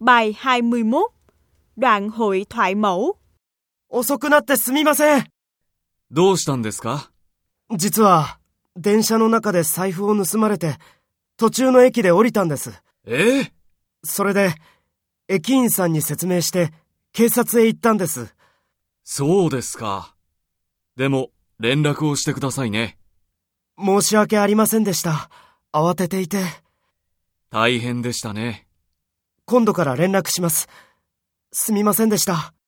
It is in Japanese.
Bài 21. Đoạn hội thoại mẫu. 遅くなってすみません。 どうしたんですか？ 実は、電車の中で財布を盗まれて、途中の駅で降りたんです。それで、駅員さんに説明して、警察へ行ったんです。 そうですか。でも、連絡をしてくださいね。 申し訳ありませんでした。慌てていて。 大変でしたね。 今度から連絡します。すみませんでした。